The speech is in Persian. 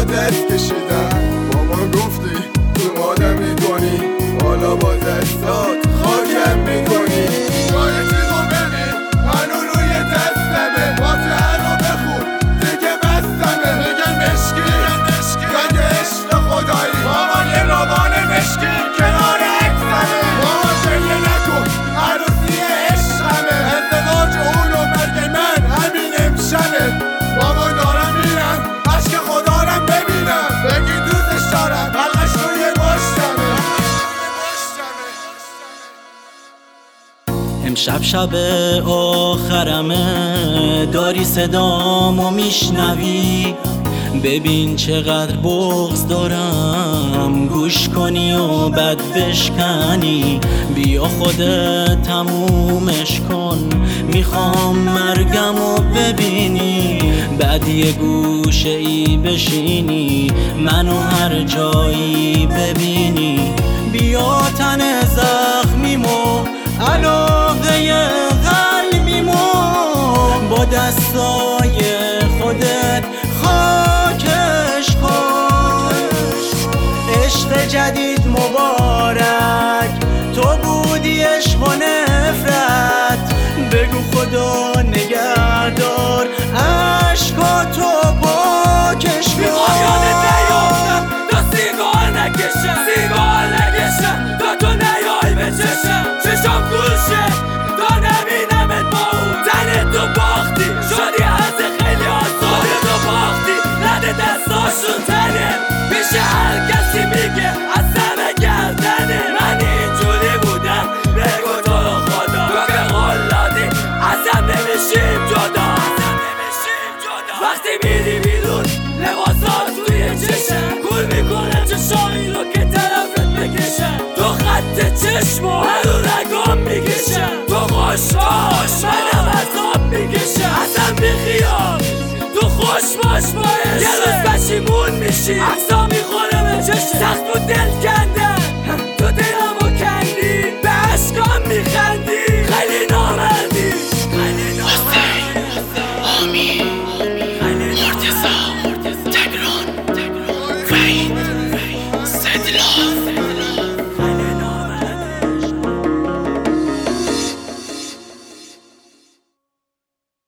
دست کشیدن. با ما گفتی تو مادم میکنی، حالا با دستات خاکم میکنی. جای چیزو ببین منو روی دستمه، واسه رو بخون دیگه بستمه. میگن مشکی مگه عشق خدایی، مامان یه روان مشکی کنار عکسمه. مامان گریه نکن عروسی عشقمه، ازدواج اون و مرگ من همین امشبه. بابا دارم میرم عشق خدا رم ببینم، بگی دوستش دارم حلقش روی مشتمه. امشب شب آخرمه، داری صدامو میشنوی، ببین چقدر بغض دارم، گوش کنی و بد بشکنی. بیا خودت تمومش کن، میخوام مرگمو ببینی. بعد یه گوشه ای بشینی، منو هر جایی ببینی. بیا تن زخمیمو علاقه قلبیمو با دستای خودت خاکش کن. عشق جدید مبارک، تو بودی عشق و نفرت. بگو خدا نگهدار عشقاتو پاکش کن. میخوام نیافتم تا سیگار نکشم تا تو نیای به چشم. چشم گوشه تا نبینمت با اون تنت تو باختی، شدی از خیلی آسان تو باختی. رد دستاشون تنه پیش هر کسی میگه از همه گردنه. من اینجوری بودم بگو تو رو خدا، تو که قلادی ازم نمیشیم جدا. وقتی میری بیرون لباسات توی چشم، گول میکنه چشایی رو که طرفت بکشن. تو خط چشم و هر رو رگام میکشن. تو خوش باش منم از آب میکشم. ازم بیخیال تو خوش باش باید، یه روز پشیمون میشی. عکسا میخوره به چشم، سخت بود دل کنده